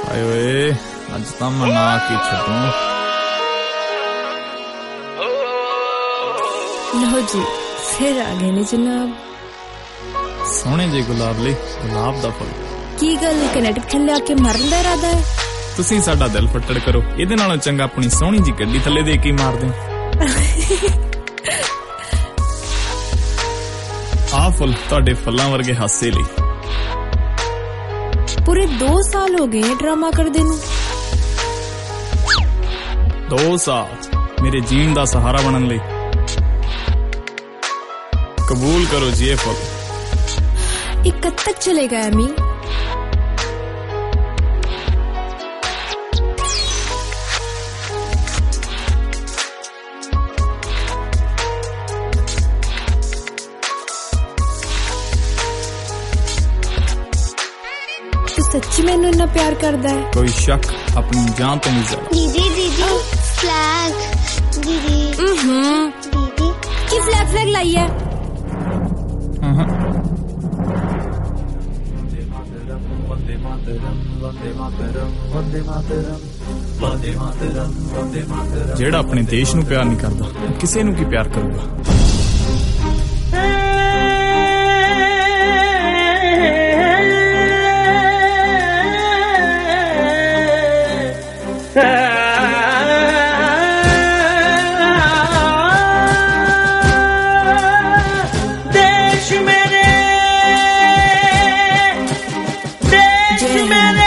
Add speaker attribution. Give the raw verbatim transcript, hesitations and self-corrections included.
Speaker 1: आए ओए अज तो मना के छड्डू।
Speaker 2: लो जी फिर आ गए ने जनाब।
Speaker 1: सोहणे जे गुलाब ले गुलाब दा फुल
Speaker 2: की गल कनेक्ट थल्ले आके मरन दा इरादा है?
Speaker 1: तुसीं साडा दिल फट्टड़ करो, इहदे नालों चंगा अपनी सोहणी जी गड्डी थल्ले दे के मार दे। आ फुल तुहाडे फुल्लां वर्गे हासे लई।
Speaker 2: पूरे दो साल हो गए ड्रामा करदे नूं।
Speaker 1: दो साल मेरे जीण दा सहारा बनन लई। कबूल करो जी ये फुल।
Speaker 2: ये कब तक चलेगा अमी? तू सच्ची मैनू इतना प्यार करदा है?
Speaker 1: कोई शक अपनी जान तो नहीं ज्यादा।
Speaker 3: दीदी दीदी फ्लैग दीदी
Speaker 2: हम्म
Speaker 3: दीदी
Speaker 2: की फ्लैग फ्लैग लाई है?
Speaker 1: जेड़ा अपने देश नू प्यार नहीं करदा किसे नू की प्यार करूगा।
Speaker 3: देश मेरे देश मेरे